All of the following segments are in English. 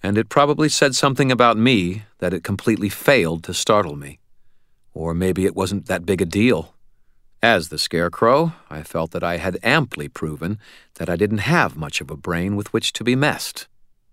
and it probably said something about me that it completely failed to startle me. Or maybe it wasn't that big a deal. As the Scarecrow, I felt that I had amply proven that I didn't have much of a brain with which to be messed.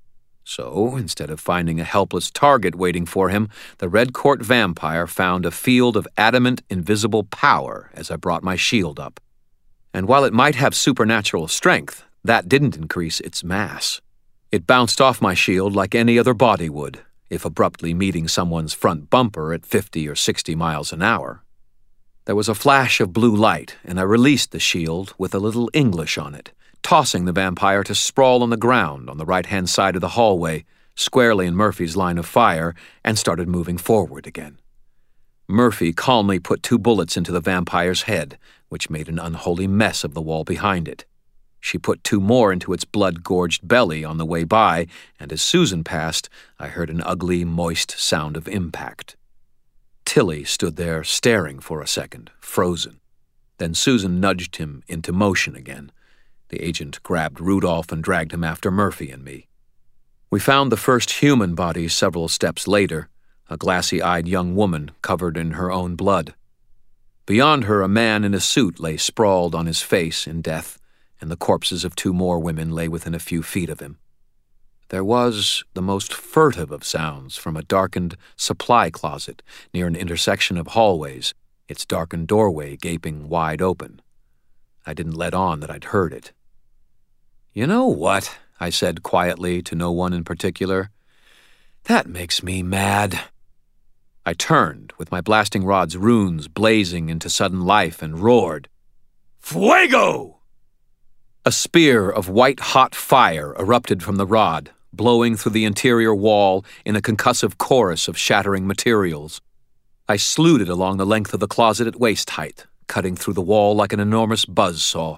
So, instead of finding a helpless target waiting for him, the Red Court vampire found a field of adamant, invisible power as I brought my shield up. And while it might have supernatural strength, that didn't increase its mass. It bounced off my shield like any other body would, if abruptly meeting someone's front bumper at 50 or 60 miles an hour. There was a flash of blue light, and I released the shield with a little English on it, tossing the vampire to sprawl on the ground on the right-hand side of the hallway, squarely in Murphy's line of fire, and started moving forward again. Murphy calmly put 2 bullets into the vampire's head, which made an unholy mess of the wall behind it. She put 2 more into its blood-gorged belly on the way by, and as Susan passed, I heard an ugly, moist sound of impact. Tilly stood there staring for a second, frozen. Then Susan nudged him into motion again. The agent grabbed Rudolph and dragged him after Murphy and me. We found the first human body several steps later, a glassy-eyed young woman covered in her own blood. Beyond her, a man in a suit lay sprawled on his face in death, and the corpses of 2 more women lay within a few feet of him. There was the most furtive of sounds from a darkened supply closet near an intersection of hallways, its darkened doorway gaping wide open. I didn't let on that I'd heard it. "You know what?" I said quietly to no one in particular. "That makes me mad." I turned, with my blasting rod's runes blazing into sudden life, and roared, "Fuego!" A spear of white-hot fire erupted from the rod, blowing through the interior wall in a concussive chorus of shattering materials. I slewed it along the length of the closet at waist height, cutting through the wall like an enormous buzzsaw.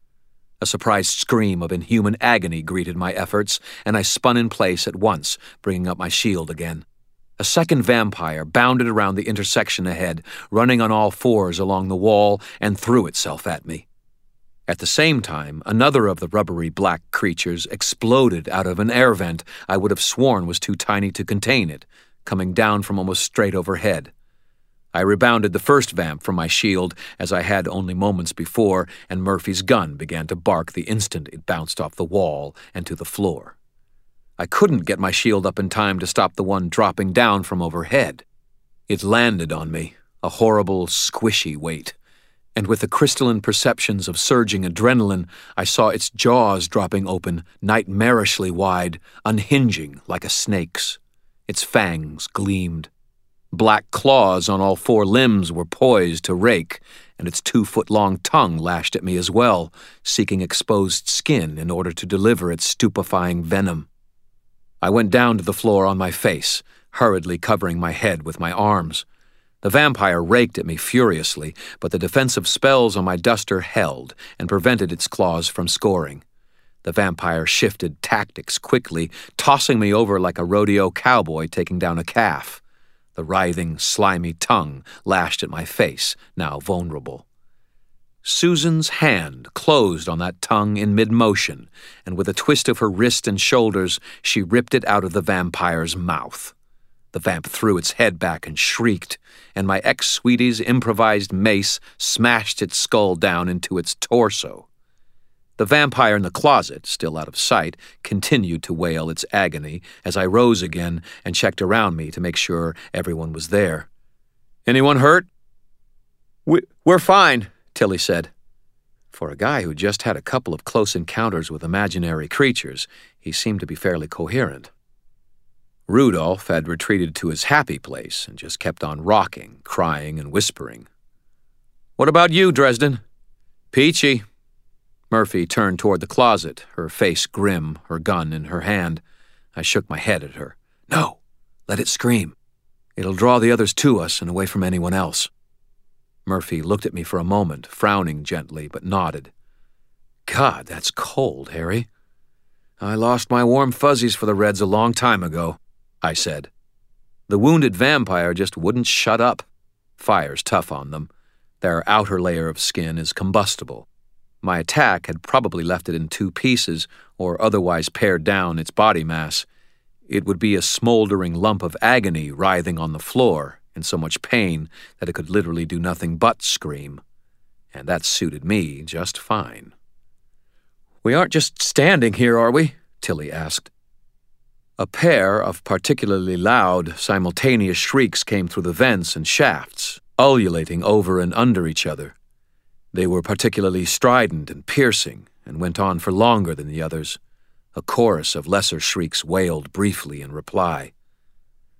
A surprised scream of inhuman agony greeted my efforts, and I spun in place at once, bringing up my shield again. A second vampire bounded around the intersection ahead, running on all 4s along the wall, and threw itself at me. At the same time, another of the rubbery black creatures exploded out of an air vent I would have sworn was too tiny to contain it, coming down from almost straight overhead. I rebounded the first vamp from my shield, as I had only moments before, and Murphy's gun began to bark the instant it bounced off the wall and to the floor. I couldn't get my shield up in time to stop the one dropping down from overhead. It landed on me, a horrible, squishy weight. And with the crystalline perceptions of surging adrenaline, I saw its jaws dropping open, nightmarishly wide, unhinging like a snake's. Its fangs gleamed. Black claws on all 4 limbs were poised to rake, and its 2-foot-long tongue lashed at me as well, seeking exposed skin in order to deliver its stupefying venom. I went down to the floor on my face, hurriedly covering my head with my arms. The vampire raked at me furiously, but the defensive spells on my duster held and prevented its claws from scoring. The vampire shifted tactics quickly, tossing me over like a rodeo cowboy taking down a calf. The writhing, slimy tongue lashed at my face, now vulnerable. Susan's hand closed on that tongue in mid-motion, and with a twist of her wrist and shoulders, she ripped it out of the vampire's mouth. The vamp threw its head back and shrieked, and my ex-sweetie's improvised mace smashed its skull down into its torso. The vampire in the closet, still out of sight, continued to wail its agony as I rose again and checked around me to make sure everyone was there. "Anyone hurt?" We're fine," Tilly said. For a guy who just had a couple of close encounters with imaginary creatures, he seemed to be fairly coherent. Rudolph had retreated to his happy place and just kept on rocking, crying, and whispering. "What about you, Dresden?" "Peachy." Murphy turned toward the closet, her face grim, her gun in her hand. I shook my head at her. "No, let it scream. It'll draw the others to us and away from anyone else." Murphy looked at me for a moment, frowning gently, but nodded. "God, that's cold, Harry. I lost my warm fuzzies for the Reds a long time ago," I said. The wounded vampire just wouldn't shut up. Fire's tough on them. Their outer layer of skin is combustible. My attack had probably left it in 2 pieces or otherwise pared down its body mass. It would be a smoldering lump of agony writhing on the floor in so much pain that it could literally do nothing but scream. And that suited me just fine. "We aren't just standing here, are we?" Tilly asked. A pair of particularly loud, simultaneous shrieks came through the vents and shafts, ululating over and under each other. They were particularly strident and piercing, and went on for longer than the others. A chorus of lesser shrieks wailed briefly in reply.